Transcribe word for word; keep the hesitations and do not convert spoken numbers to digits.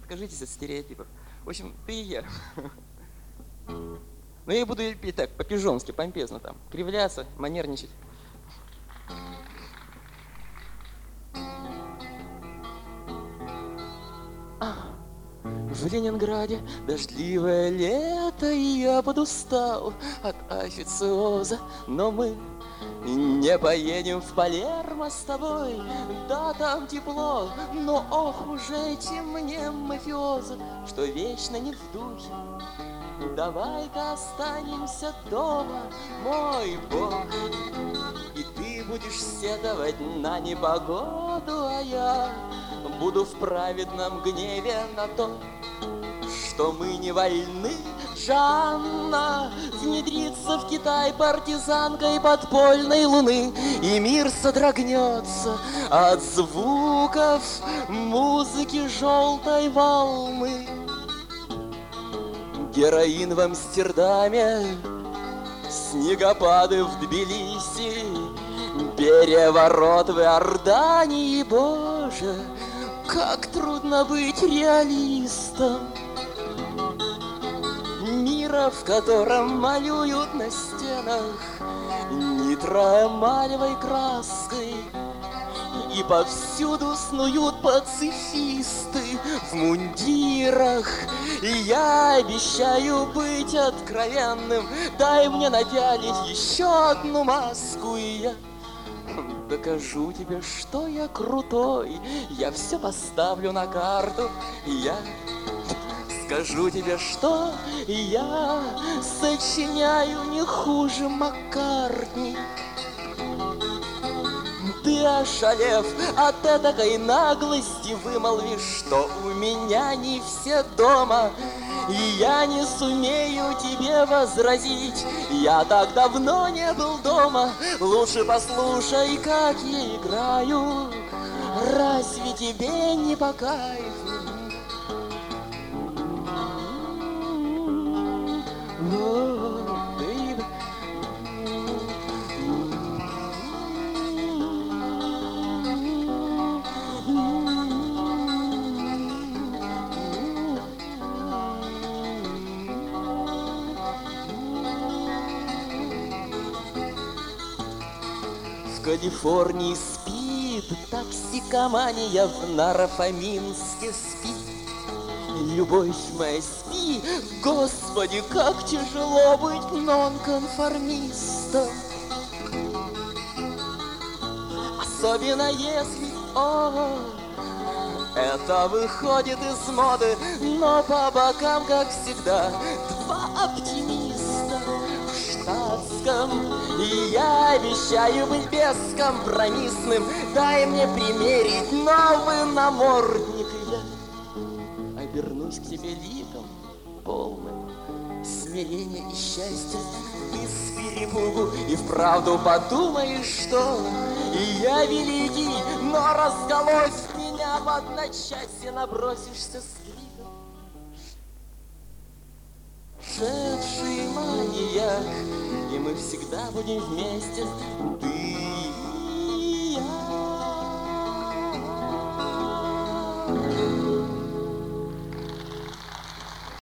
откажитесь от стереотипов. В общем, ты и я. Но я буду петь так, по-пижонски, помпезно там, кривляться, манерничать. В Ленинграде дождливое лето, и я подустал от официоза, но мы не поедем в Палермо с тобой, да там тепло, но ох уж эти мне мафиозы, что вечно не в духе. Давай-ка останемся дома, мой бог, и ты будешь сетовать на непогоду, а я буду в праведном гневе на то, что мы не вольны. Жанна внедрится в Китай партизанкой подпольной луны, и мир содрогнется от звуков музыки желтой волны. Героин в Амстердаме, снегопады в Тбилиси, переворот в Иордании. Боже, как трудно быть реалистом мира, в котором малюют на стенах нитроэмалевой краской, и повсюду снуют пацифисты в мундирах. И я обещаю быть откровенным, дай мне напялить еще одну маску, и я докажу тебе, что я крутой. Я все поставлю на карту, и я скажу тебе, что я сочиняю не хуже Маккартни. Ты, ошалев от этакой наглости, вымолвишь, что у меня не все дома, и я не сумею тебе возразить. Я так давно не был дома, лучше послушай, как я играю. Разве тебе не по кайфу? В Калифорнии спит токсикомания, в Наро-Фоминске спит любовь моя, спи. Господи, как тяжело быть нонконформистом, особенно если, о, это выходит из моды. Но по бокам, как всегда, два оптимиста в штатском. И я обещаю быть бескомпромиссным. Дай мне примерить новый намордник, и я обернусь к тебе ликом полным смирения и счастья. Ты с перепугу и вправду подумаешь, что и я великий, но разголось меня в одночасье, набросишься с криком. Шедший маньяк, и мы всегда будем вместе. Ты